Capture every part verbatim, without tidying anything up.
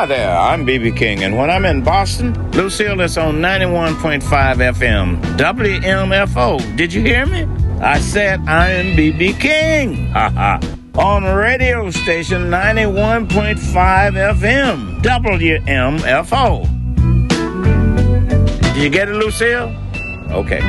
there, I'm B B King, and when I'm in Boston, Lucille is on ninety-one point five F M, W M F O. Did you hear me? I said I am B B King. Ha ha. On radio station ninety-one point five F M, W M F O. Did you get it, Lucille? Okay.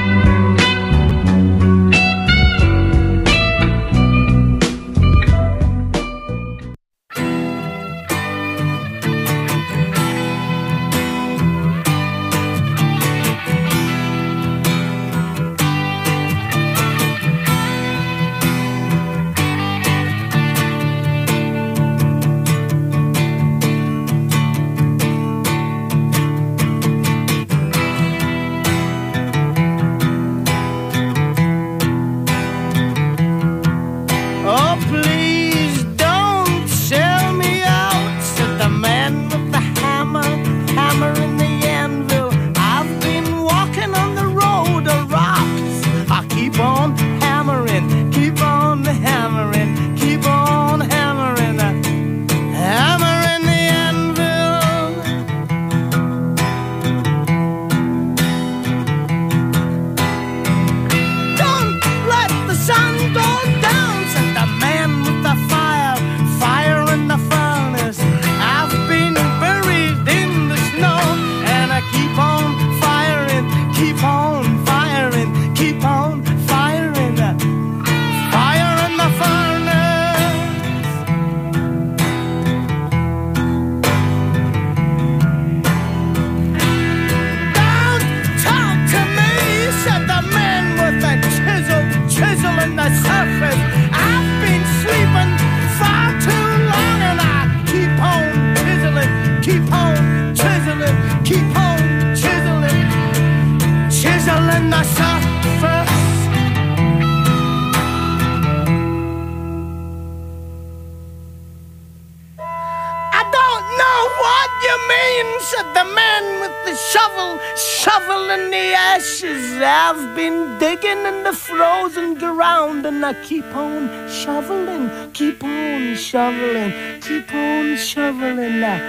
Keep on shoveling, keep on shoveling, keep on shoveling now.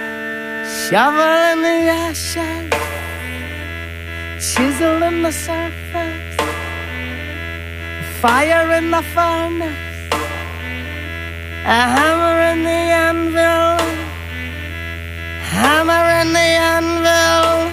Shoveling the ashes, chiseling the surface, fire in the furnace, a hammer in the anvil, hammer in the anvil.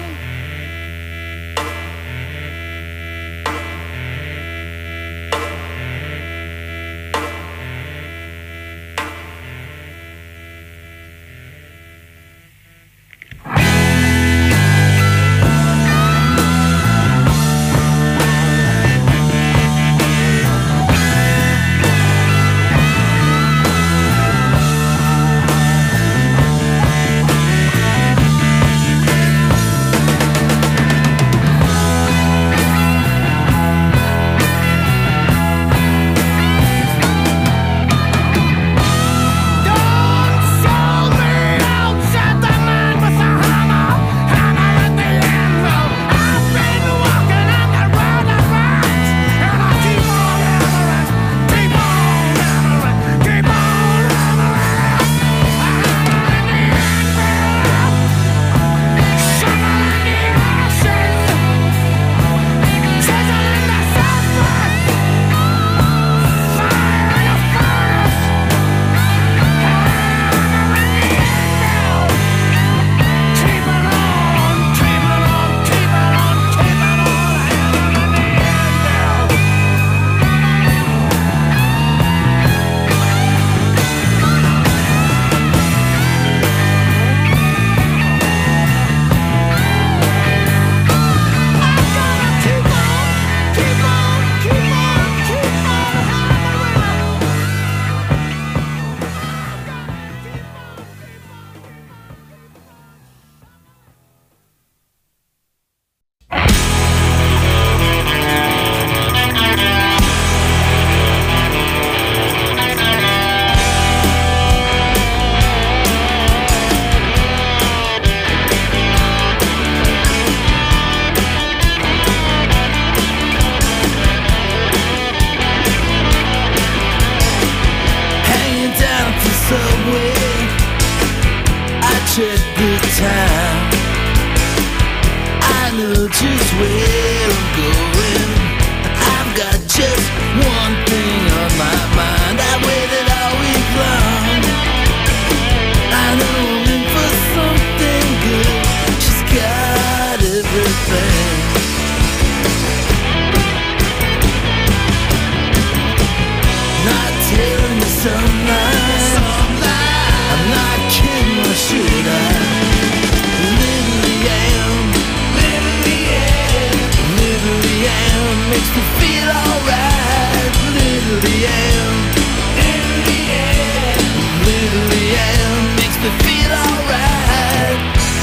makes me feel alright. Little Leanne, little Leanne, little Leanne makes me feel alright.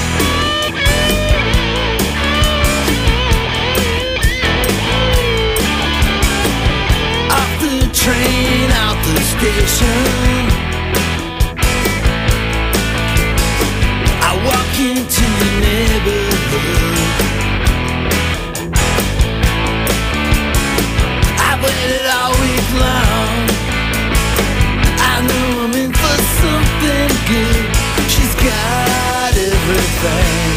Off the train, out the station, I walk into the neighborhood. I've waited all week long. I know I'm in for something good. She's got everything.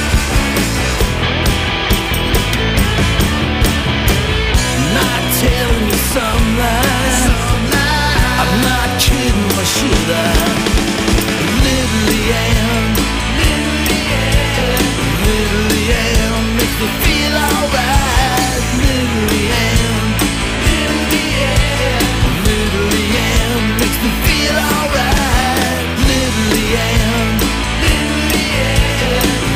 Not telling you some lies. I'm not kidding, why should I? Little Leanne, little Leanne, little Leanne makes me feel alright. Little Leanne, little Leanne, little Leanne makes me feel alright. Little Leanne, little Leanne,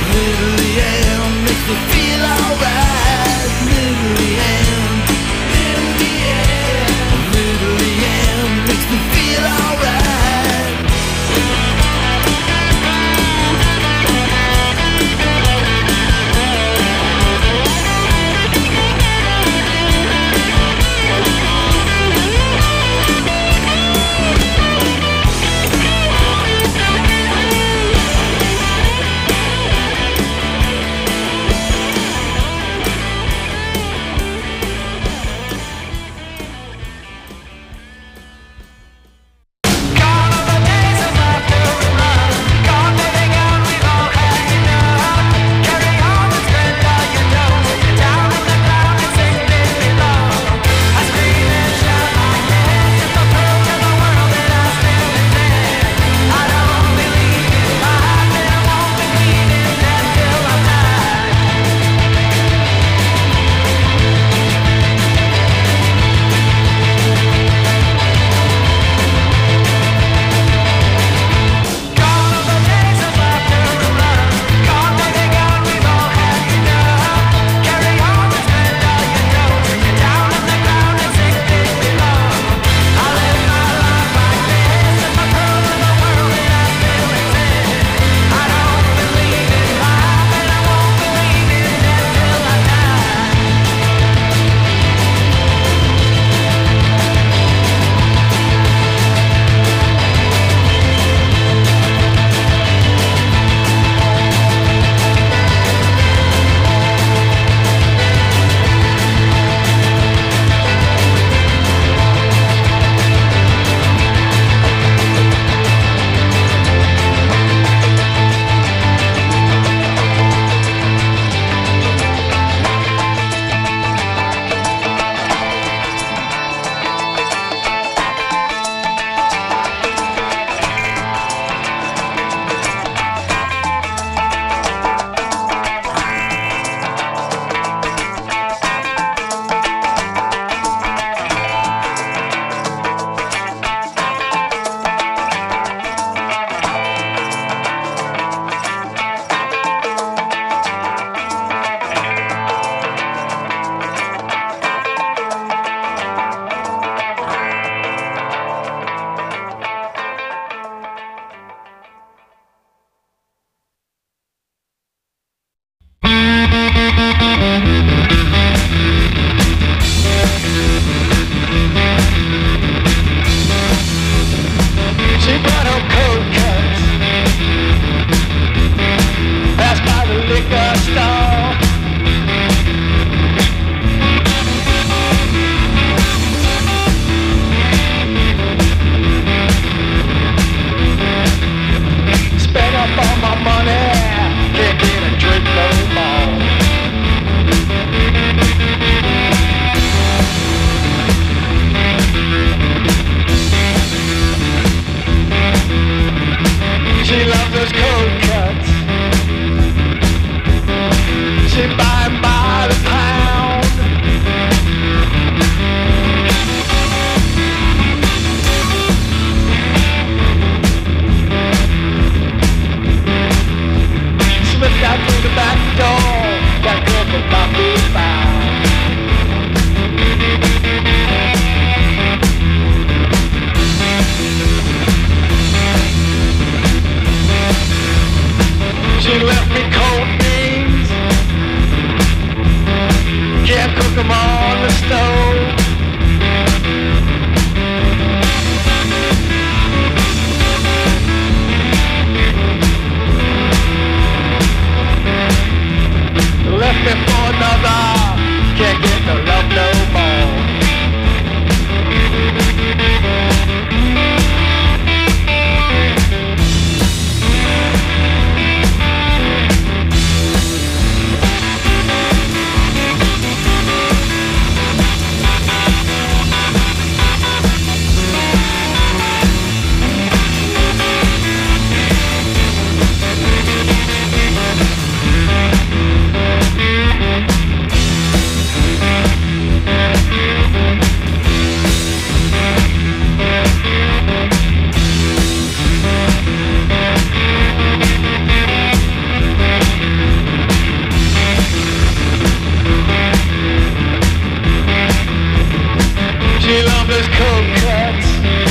his cold cuts.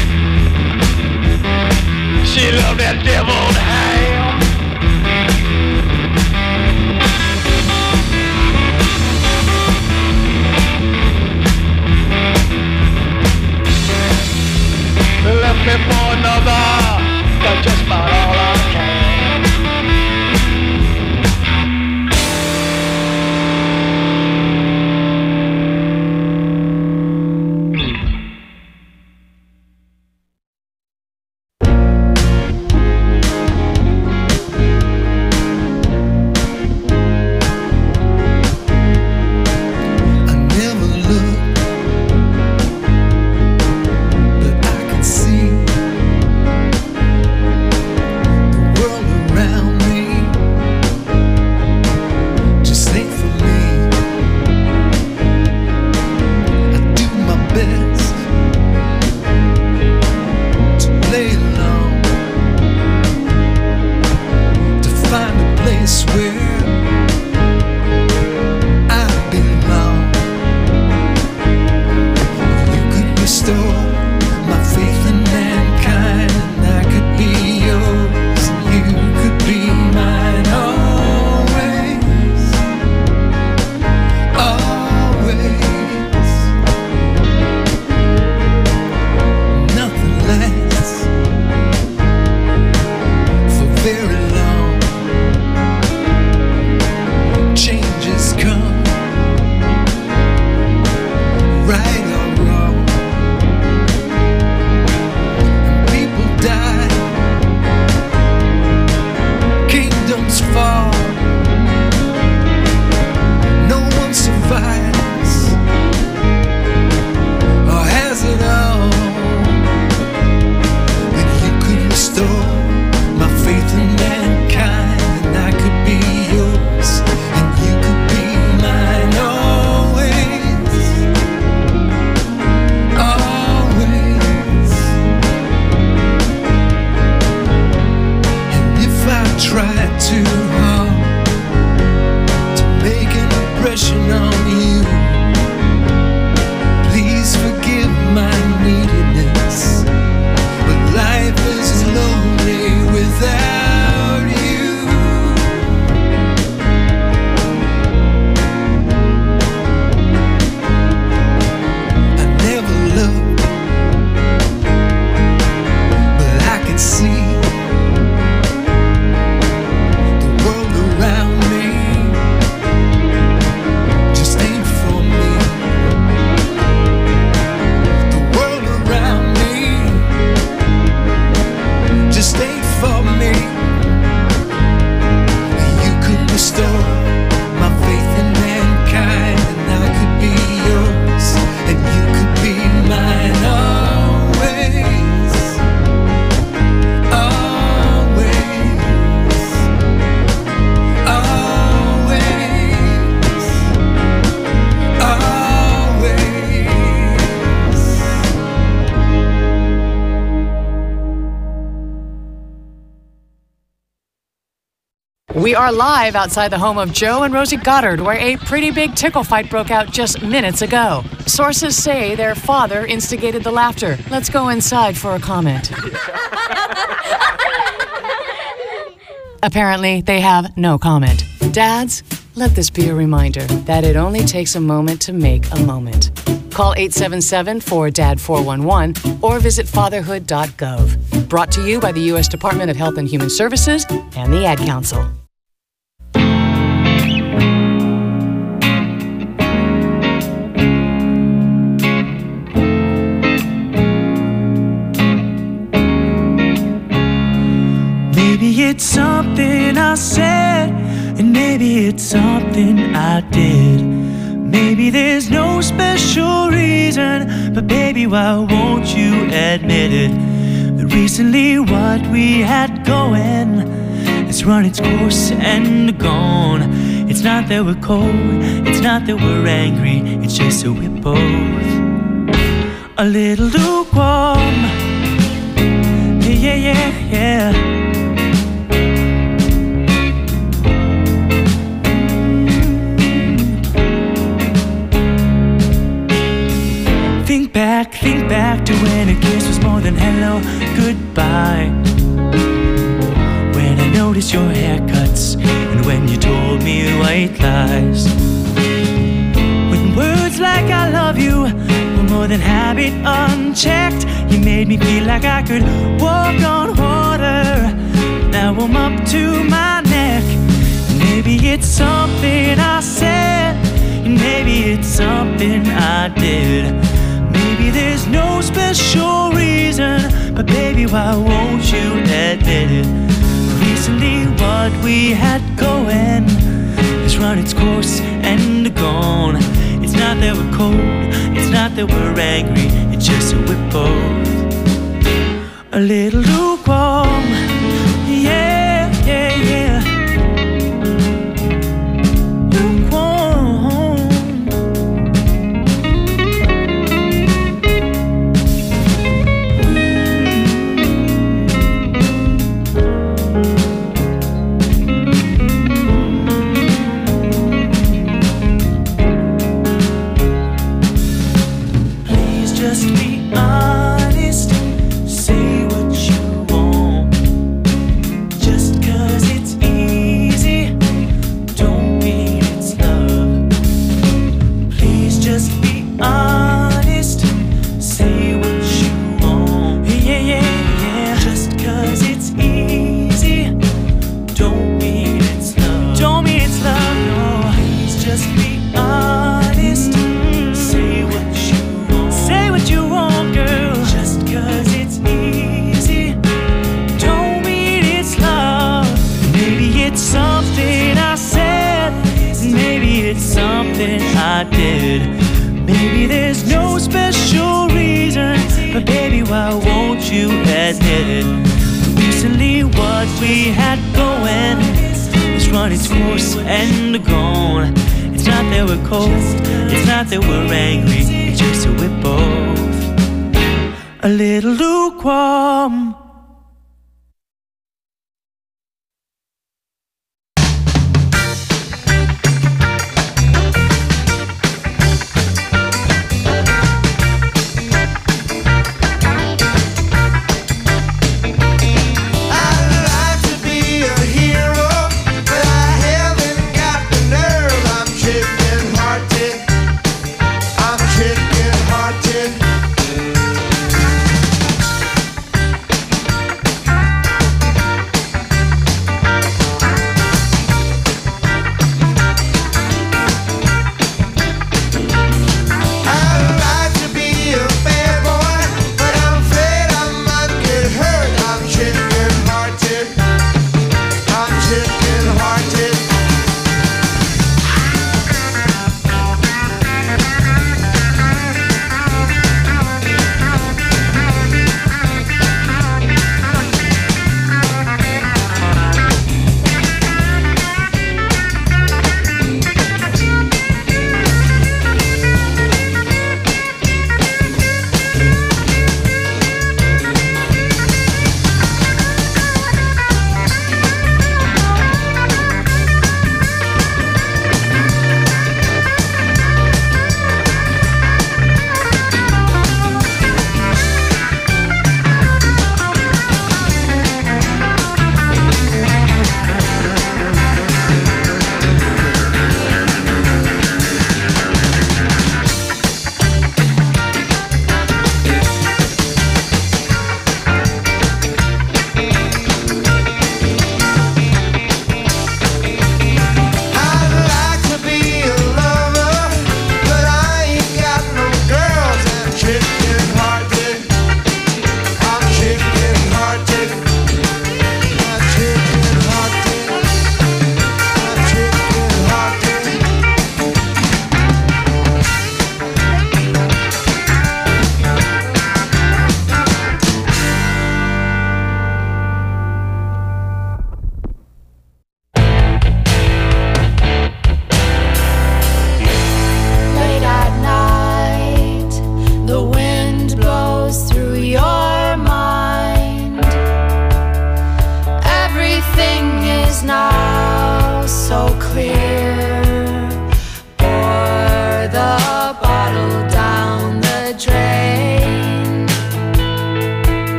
She loved that deviled ham. Left me for another, got just about all I can. We are live outside the home of Joe and Rosie Goddard, where a pretty big tickle fight broke out just minutes ago. Sources say their father instigated the laughter. Let's go inside for a comment. Apparently, they have no comment. Dads, let this be a reminder that it only takes a moment to make a moment. Call eight seven seven, four D A D four one one or visit fatherhood dot gov. Brought to you by the U S Department of Health and Human Services and the Ad Council. Maybe it's something I said, and maybe it's something I did. Maybe there's no special reason, but baby, why won't you admit it? That recently what we had going has run its course and gone. It's not that we're cold, it's not that we're angry, it's just that we're both a little lukewarm. Yeah, yeah, yeah, yeah. back, think back to when a kiss was more than hello, goodbye. When I noticed your haircuts and when you told me white lies. When words like I love you were more than habit unchecked, you made me feel like I could walk on water. Now I'm up to my neck. Maybe it's something I said, and maybe it's something I did. Maybe there's no special reason, but baby, why won't you admit it? Recently what we had going has run its course and gone. It's not that we're cold, it's not that we're angry, it's just that we're both a little lukewarm. Yeah, yeah, yeah. I did. Maybe there's no special reason, but baby, why won't you admit it? Recently what we had going has run its course and gone. It's not that we're cold, it's not that we're angry, it's just that we're both a little lukewarm.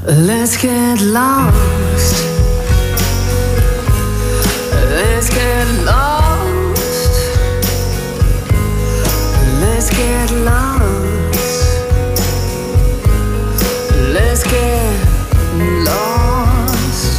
Let's get lost. Let's get lost. Let's get lost. Let's get lost.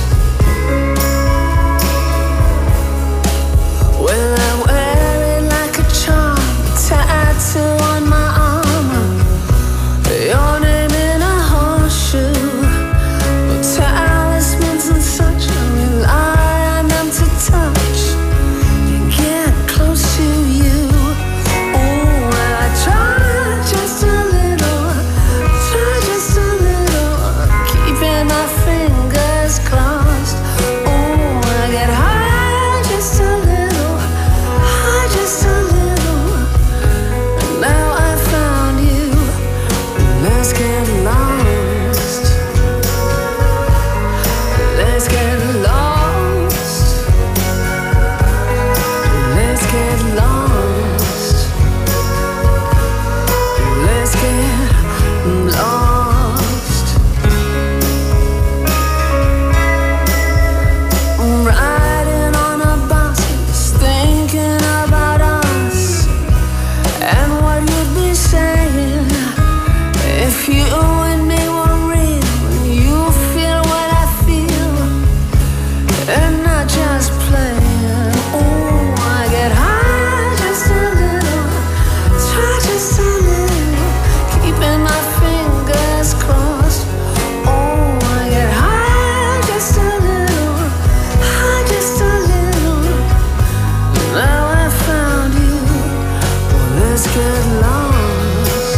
Well, I wear it like a charm, tattoo on my arm. Your name in a horseshoe. Talismans and such, I rely on them to touch and get close to you. Oh, I try just a little, try just a little, keeping my fingers crossed. Oh, I get high just a little, high just a little, and now I found you. Let's get lost. Let's get lost. Let's get lost. Let's get lost. I'm riding on a bus, just thinking about us and what you'd be saying if you and me were real and you feel what I feel and not just playing. Oh, I get high just a little, try just a little, keeping my fingers crossed. Oh, I get high just a little, high just a little. Now I found you. Well, let's get lost.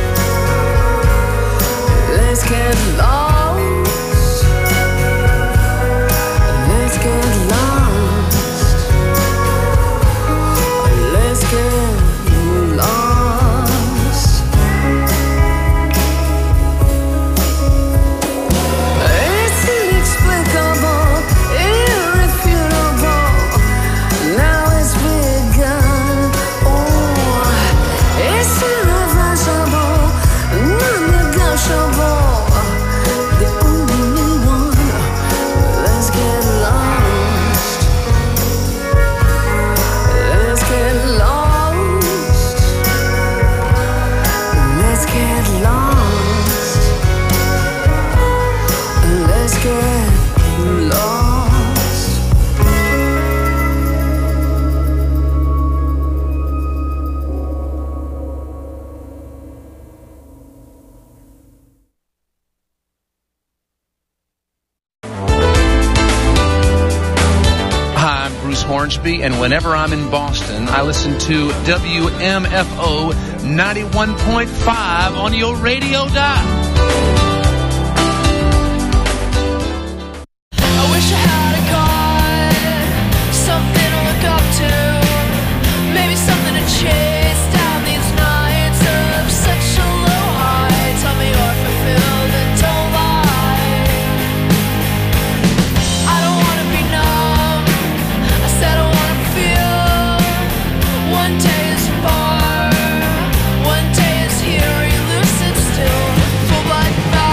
Let's get lost. Let's get lost. Let's get lost. It's inexplicable, irrefutable. Now it's begun. Oh, it's irreversible, non-negotiable. The only one. Let's get lost. Let's get lost. Let's get lost. Let's get lost. Hi, I'm Bruce Hornsby, and whenever I'm in Boston, I listen to W M F O ninety-one point five on your radio dial. I wish I had a God, something to look up to, maybe something to chase down these nights of such a low high. Tell me you're fulfilled and don't lie. I don't wanna be numb, I said I wanna feel. One day is far, one day is here, elusive still, full black night.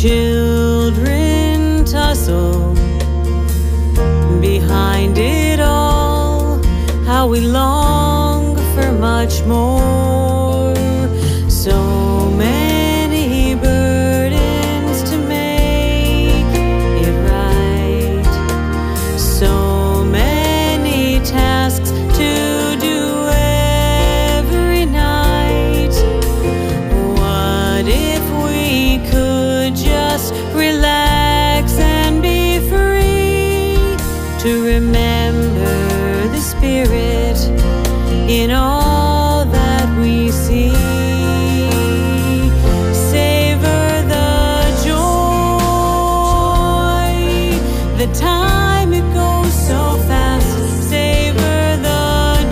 children tussle behind it all, how we long for much more. So many burdens to make it right, so many tasks to do every night. What if we could just relax and be free to remember the Spirit in all that we see? Savor the joy, the time it goes so fast. Savor the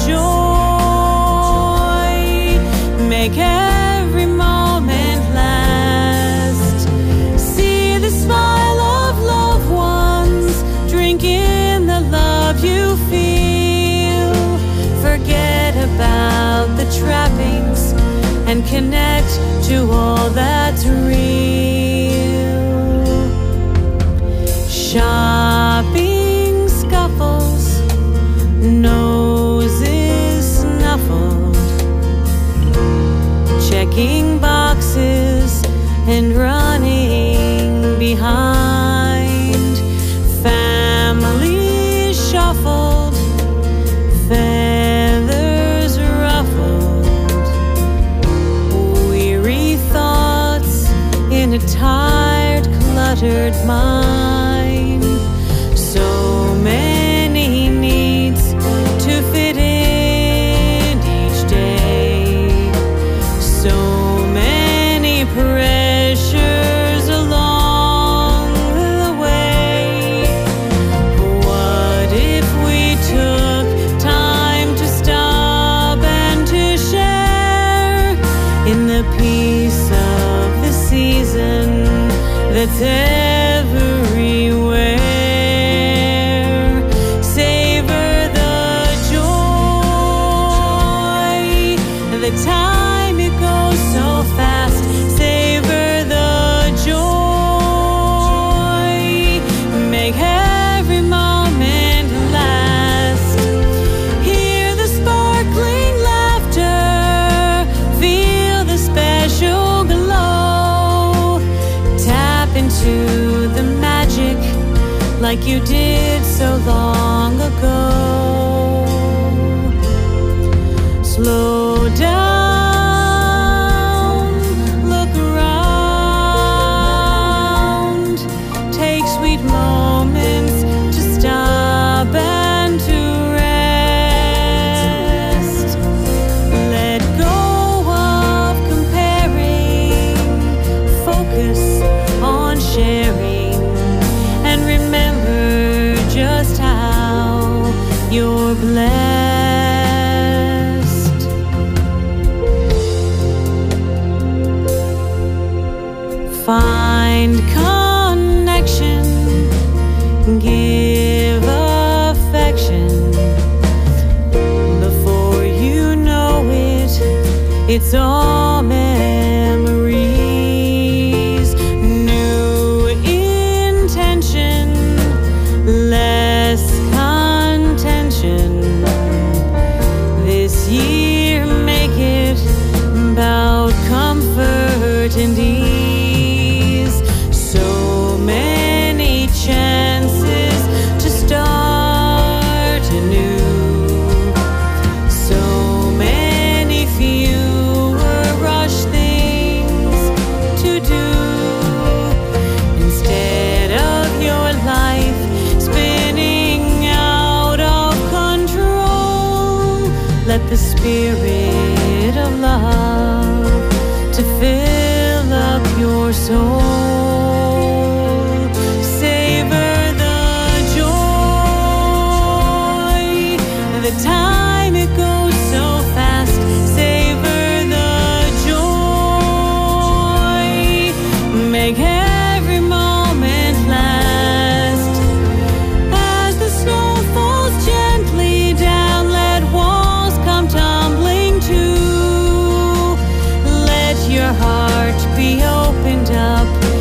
joy, make every moment last. See the smile of loved ones, drink in the love you feel. Forget about the trappings and connect to all that's real. Shopping scuffles, noses snuffled, checking boxes and running behind. Families shuffled, feathers ruffled, weary thoughts in a tired, cluttered mind. So many needs to fit in each day, so many pressures along the way. What if we took time to stop and to share in the peace of the season that's everywhere? Savor the joy, the time it goes so fast. Savor the joy, make every moment last. Hear the sparkling laughter, feel the special glow. Tap into the magic like you did so long ago. Slow down, look around, take sweet moments to stop and to rest. Let go of comparing, focus on sharing, and remember just how you're blessed. Find connection, give affection. Before you know it, it's all memories. New intention, less contention. This year, make it about comfort and ease. So many chances to start anew. So many fewer rushed things to do. Instead of your life spinning out of control, let the Spirit of love to fill up your soul. Savor the joy, the time it goes so fast. Savor the joy, make every moment last. As the snow falls gently down, let walls come tumbling too. Let your heart be opened up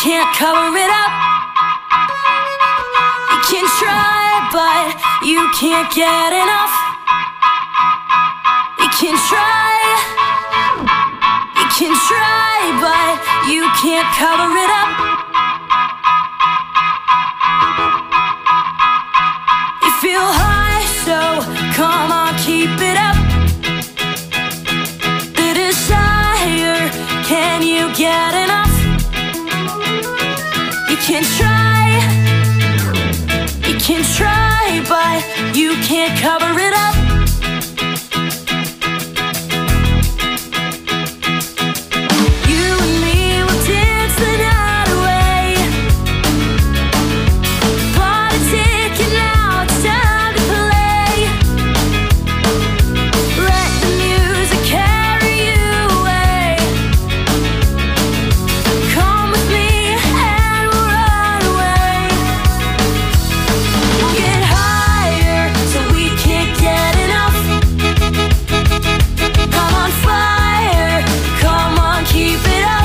can't cover it up. You can try, but you can't get enough. You can try, you can try, but you can't cover it up. You feel high, so come on, keep it up. The desire, can you get enough? You can try, you can try, but you can't cover it up. You and me will dance the night away. Bought a ticket, now it's time to play. Let the music carry you away. Come with me and we'll run away. We'll get higher so we can't get enough. Come on, fire, come on, keep it up.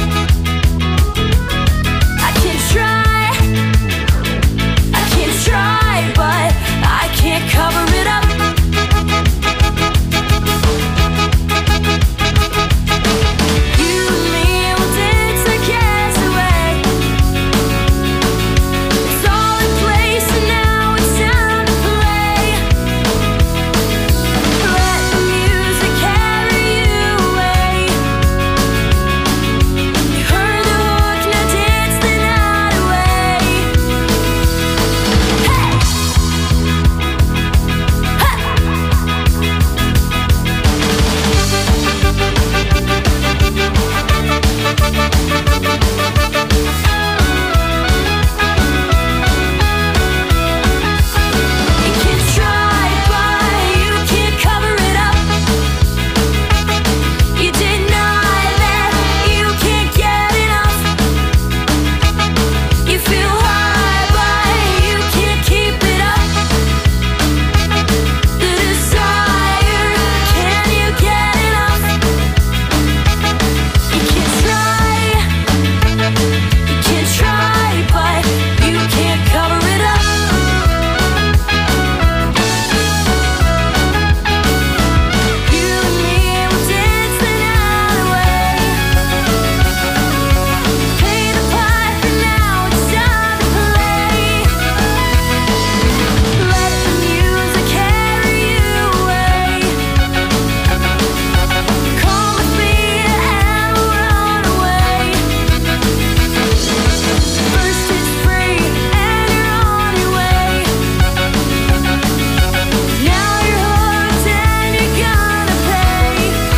I can try, I can try, but I can't cover it up. You and me will dance the cares away. It's all in place and now it's time to play. Let the music carry you away. You heard the hook, now dance the night away. Hey! You can try, but you can't cover it up. You deny that you can't get enough. You feel high, but you can't keep it up. The desire, can you get enough? You can try, you can try, but you can't cover it up. You and me will dance the night away. Pay the pipe and now it's time to play. Let the music carry you away. Come with me and we'll run away. First it's free and you're on your way. Now you're hooked and you're gonna pay.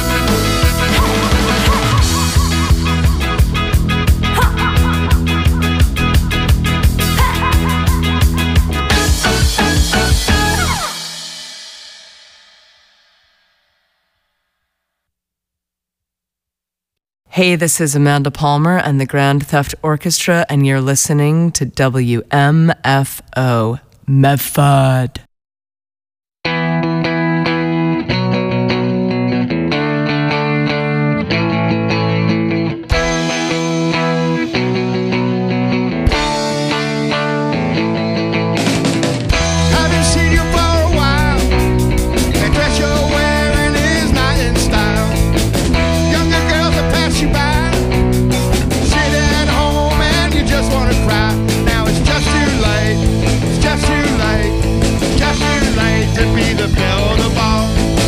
Hey, this is Amanda Palmer and the Grand Theft Orchestra, and you're listening to W M F O Medford. Haven't seen you for a while. That dress you're wearing is not in style. Younger girls that pass you by, sit at home and you just wanna cry. Now it's just too late. It's just too late. It's just too late to be the belle of the ball.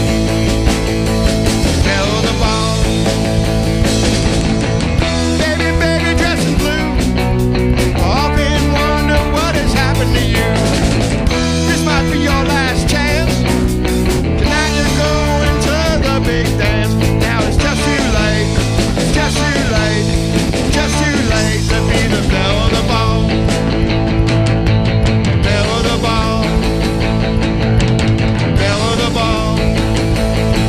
Belle of the ball. Baby, baby, dressing blue. Often wonder what has happened to you. This might be your last chance. Tonight you're going to the big dance.